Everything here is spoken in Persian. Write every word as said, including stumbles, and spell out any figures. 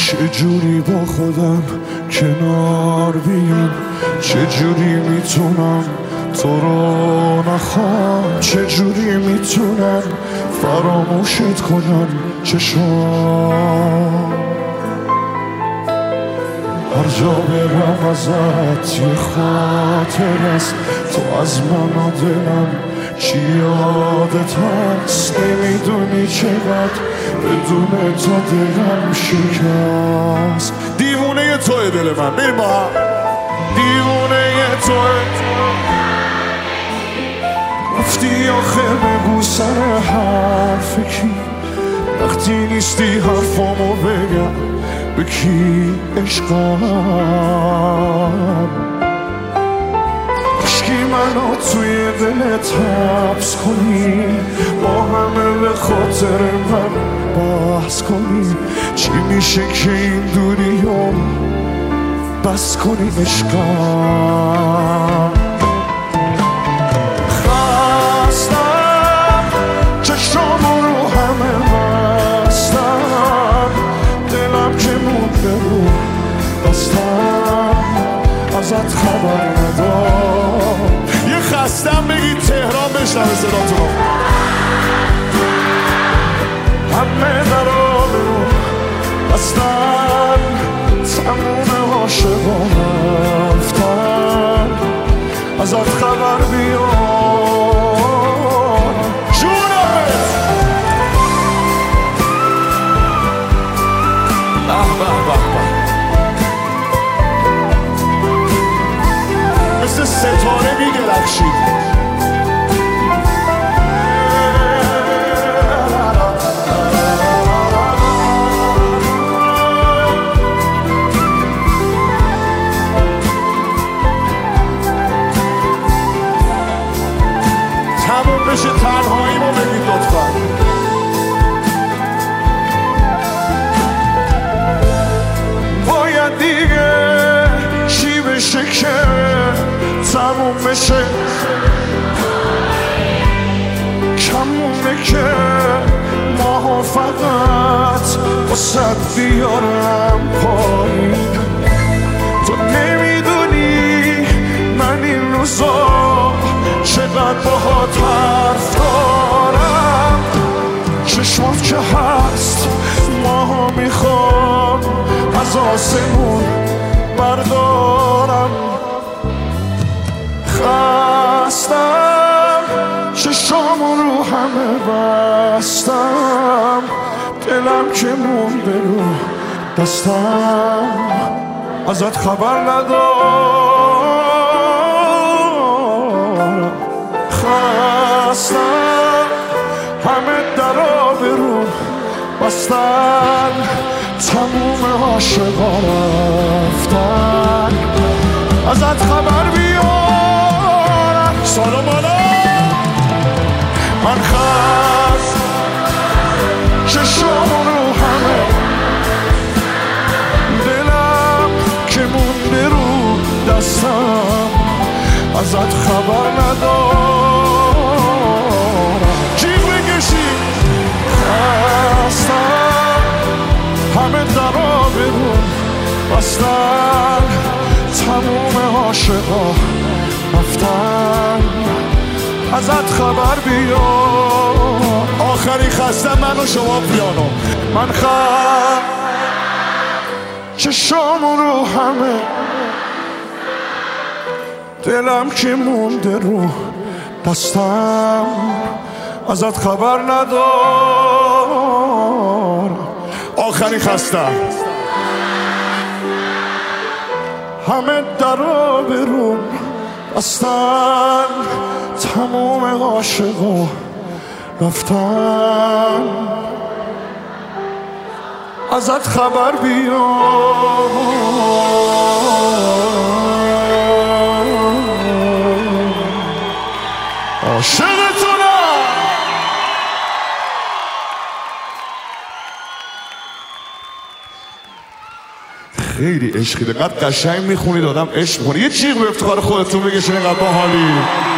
چجوری با خودم کنار بیام، چجوری میتونم تو رو نخوام، چجوری میتونم فراموشت کنم چشام. هر جا برم ازت یه خاطر است، تو از من و دلم چی یادت هست. نمیدونی چقدر بدون تو دلم شکست. دیوونه توی دل من، بریم با هم. دیوونه توی گفتی آخه بگو سر حرف کی، وقتی نیستی حرفامو بگم به کی عشقم. عشقی منو توی دلت حبس کنی، با همه به خاطر من بحث کنی. چی میشه که این دوریو بس کنی عشقم. خستم چشامو رو همه بستم، دلم که مونده رو بستم، ازت خبر ندارم. یه خستم بگی تهران بشنوه صداتون. همه درا برو بستن، تموم عاشقان رفتن، ازت خبر بیار جونمت. به به به به، مثل ستاره می‌درخشید. بشه تنهایی ما بگید لطفا. باید دیگه چی بشه که تموم بشه، کمونه که ماها فقط واسد بیارم پایین. تو نمیدونی من این روزا چقدر باهات حرف دارم. چشمات که هست ماها میخوام از آسمون بردارم. خستم چشامو رو همه بستم، دلم که مونده رو دستم، ازت خبر ندارم. خستم همه درا برو بستن، تموم عاشقان رفتن، ازت خبر بیارم. سلام علیکم. من خست چشام رو همه، دلم که مونده رو دستم، ازت خبر ندارم. جیغ بکشی. خستم همه درا برون بستن، تموم عاشقا رفتن، ازت خبر بیار. آخری خستم من و شما پیانو. من خستم چشام رو همه، دلم که مونده رو دستم، ازت خبر ندارم. آخری خستم همه درا برون بستن، تموم عاشقا رفتن، ازت خبر بیار. عاشقتونم. خیلی عشقی، دقیقا قشنگ میخونید، آدم عشق میکنه. یه جیغ به افتخار خودتون بگشین، اینقدر باحالی.